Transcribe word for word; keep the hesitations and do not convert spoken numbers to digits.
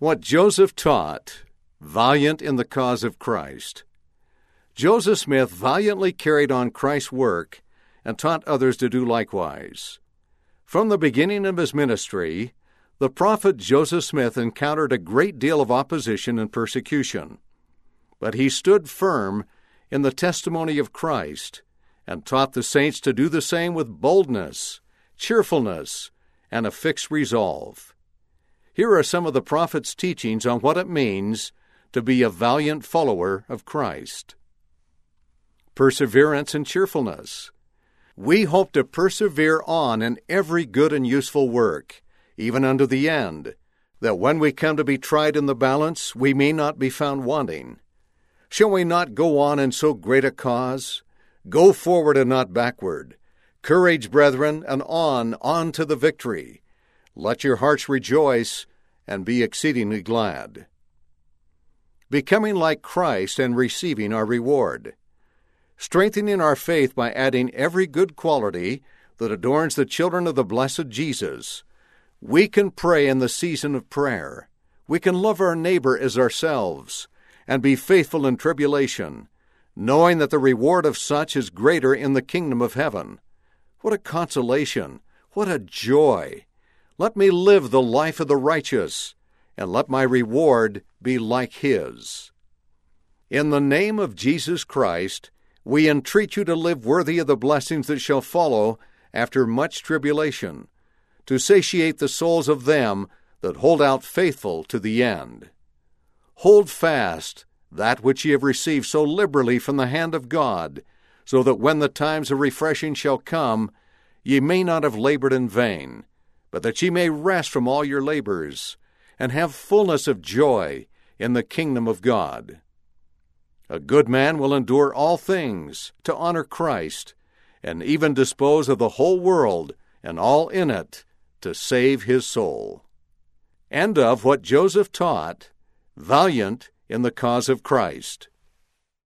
What Joseph taught, valiant in the cause of Christ. Joseph Smith valiantly carried on Christ's work and taught others to do likewise. From the beginning of his ministry, the prophet Joseph Smith encountered a great deal of opposition and persecution, but he stood firm in the testimony of Christ and taught the saints to do the same with boldness, cheerfulness, and a fixed resolve. Here are some of the prophet's teachings on what it means to be a valiant follower of Christ. Perseverance and cheerfulness. We hope to persevere on in every good and useful work, even unto the end, that when we come to be tried in the balance, we may not be found wanting. Shall we not go on in so great a cause? Go forward and not backward. Courage, brethren, and on, on to the victory. Let your hearts rejoice and be exceedingly glad. Becoming like Christ and receiving our reward. Strengthening our faith by adding every good quality that adorns the children of the blessed Jesus. We can pray in the season of prayer. We can love our neighbor as ourselves and be faithful in tribulation, knowing that the reward of such is greater in the kingdom of heaven. What a consolation! What a joy! Let me live the life of the righteous, and let my reward be like his. In the name of Jesus Christ, we entreat you to live worthy of the blessings that shall follow after much tribulation, to satiate the souls of them that hold out faithful to the end. Hold fast that which ye have received so liberally from the hand of God, so that when the times of refreshing shall come, ye may not have labored in vain, but that ye may rest from all your labors, and have fullness of joy in the kingdom of God. A good man will endure all things to honor Christ, and even dispose of the whole world and all in it to save his soul. And of what Joseph taught, valiant in the cause of Christ.